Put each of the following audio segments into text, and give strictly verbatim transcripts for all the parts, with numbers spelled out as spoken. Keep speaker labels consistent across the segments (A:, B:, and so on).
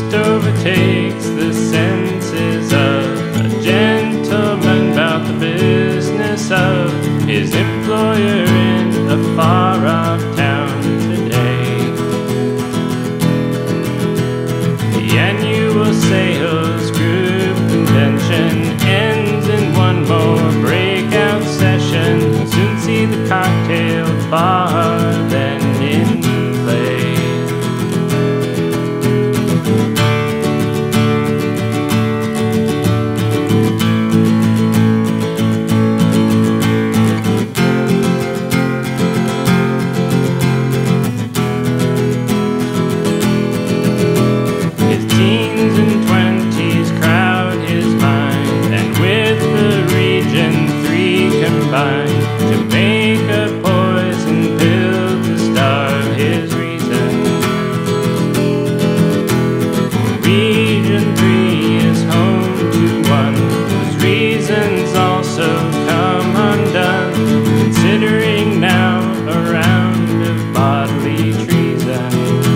A: overtakes the senses of a gentleman about the business of his employer in a far-off town today. The annual sales group convention ends in one more breakout session. We'll soon see the cocktail bar then in play. To make a poison pill to starve his reason. Region three is home to one whose reasons also come undone, considering now a round of bodily treason.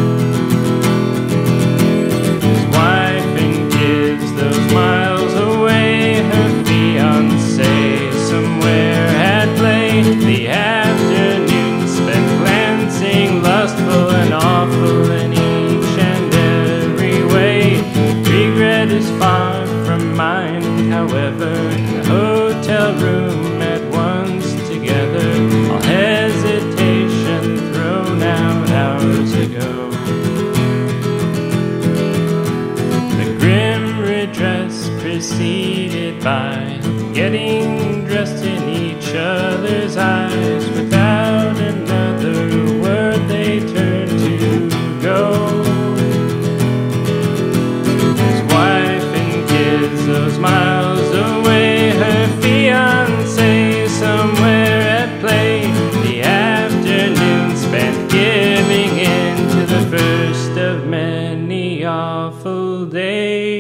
A: His wife and kids those miles away, her fiancé somewhere at play. The afternoon spent glancing lustful and awful in each and every way. Regret is far from mine, however, in the hotel room at once together, all hesitation thrown out hours ago. The grim redress preceded by getting dressed in each other's eyes. Without another word they turn to go. His wife and kids those miles away, her fiancé somewhere at play. The afternoon spent giving in to the first of many awful days.